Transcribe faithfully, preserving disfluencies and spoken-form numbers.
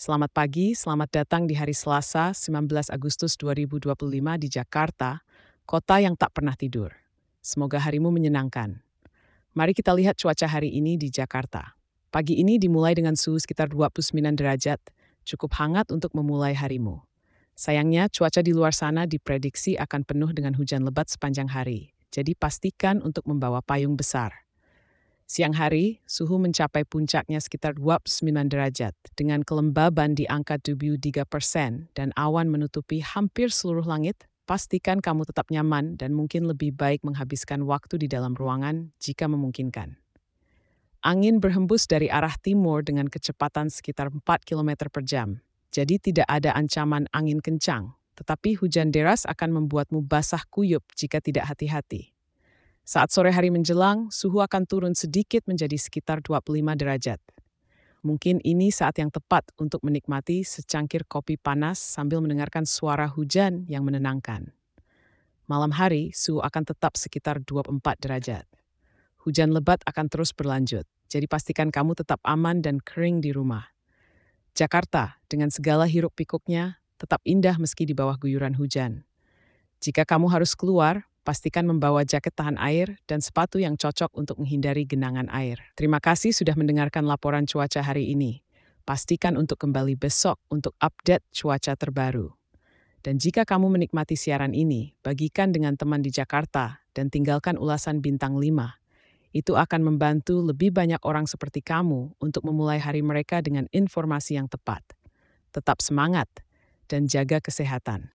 Selamat pagi, selamat datang di hari Selasa, sembilan belas Agustus dua ribu dua puluh lima di Jakarta, kota yang tak pernah tidur. Semoga harimu menyenangkan. Mari kita lihat cuaca hari ini di Jakarta. Pagi ini dimulai dengan suhu sekitar dua puluh sembilan derajat, cukup hangat untuk memulai harimu. Sayangnya, cuaca di luar sana diprediksi akan penuh dengan hujan lebat sepanjang hari, jadi pastikan untuk membawa payung besar. Siang hari, suhu mencapai puncaknya sekitar dua puluh sembilan derajat, dengan kelembaban di angka tujuh puluh tiga persen dan awan menutupi hampir seluruh langit. Pastikan kamu tetap nyaman dan mungkin lebih baik menghabiskan waktu di dalam ruangan jika memungkinkan. Angin berhembus dari arah timur dengan kecepatan sekitar empat kilometer per jam, jadi tidak ada ancaman angin kencang, tetapi hujan deras akan membuatmu basah kuyup jika tidak hati-hati. Saat sore hari menjelang, suhu akan turun sedikit menjadi sekitar dua puluh lima derajat. Mungkin ini saat yang tepat untuk menikmati secangkir kopi panas sambil mendengarkan suara hujan yang menenangkan. Malam hari, suhu akan tetap sekitar dua puluh empat derajat. Hujan lebat akan terus berlanjut, jadi pastikan kamu tetap aman dan kering di rumah. Jakarta, dengan segala hiruk-pikuknya, tetap indah meski di bawah guyuran hujan. Jika kamu harus keluar, pastikan membawa jaket tahan air dan sepatu yang cocok untuk menghindari genangan air. Terima kasih sudah mendengarkan laporan cuaca hari ini. Pastikan untuk kembali besok untuk update cuaca terbaru. Dan jika kamu menikmati siaran ini, bagikan dengan teman di Jakarta dan tinggalkan ulasan bintang lima. Itu akan membantu lebih banyak orang seperti kamu untuk memulai hari mereka dengan informasi yang tepat. Tetap semangat dan jaga kesehatan.